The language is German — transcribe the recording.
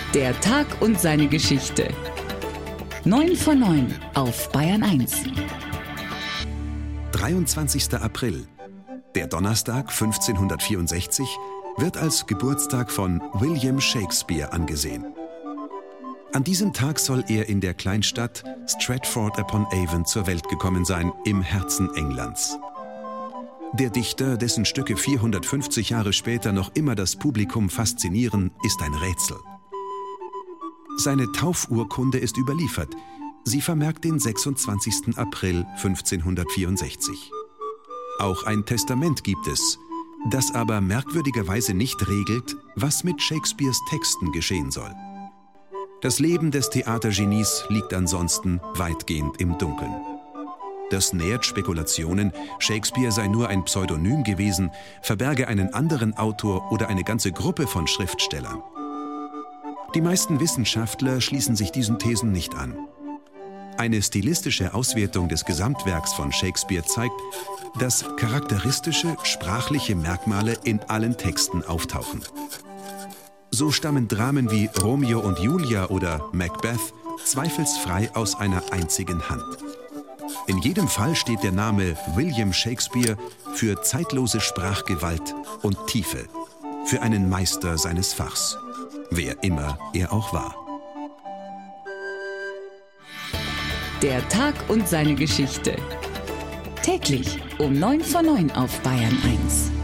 Der Tag und seine Geschichte. 9 von 9 auf Bayern 1. 23. April. Der Donnerstag 1564 wird als Geburtstag von William Shakespeare angesehen. An diesem Tag soll er in der Kleinstadt Stratford-upon-Avon zur Welt gekommen sein, im Herzen Englands. Der Dichter, dessen Stücke 450 Jahre später noch immer das Publikum faszinieren, ist ein Rätsel. Seine Taufurkunde ist überliefert. Sie vermerkt den 26. April 1564. Auch ein Testament gibt es, das aber merkwürdigerweise nicht regelt, was mit Shakespeares Texten geschehen soll. Das Leben des Theatergenies liegt ansonsten weitgehend im Dunkeln. Das nährt Spekulationen, Shakespeare sei nur ein Pseudonym gewesen, verberge einen anderen Autor oder eine ganze Gruppe von Schriftstellern. Die meisten Wissenschaftler schließen sich diesen Thesen nicht an. Eine stilistische Auswertung des Gesamtwerks von Shakespeare zeigt, dass charakteristische sprachliche Merkmale in allen Texten auftauchen. So stammen Dramen wie Romeo und Julia oder Macbeth zweifelsfrei aus einer einzigen Hand. In jedem Fall steht der Name William Shakespeare für zeitlose Sprachgewalt und Tiefe, für einen Meister seines Fachs, wer immer er auch war. Der Tag und seine Geschichte. Täglich um 9 von 9 auf Bayern 1.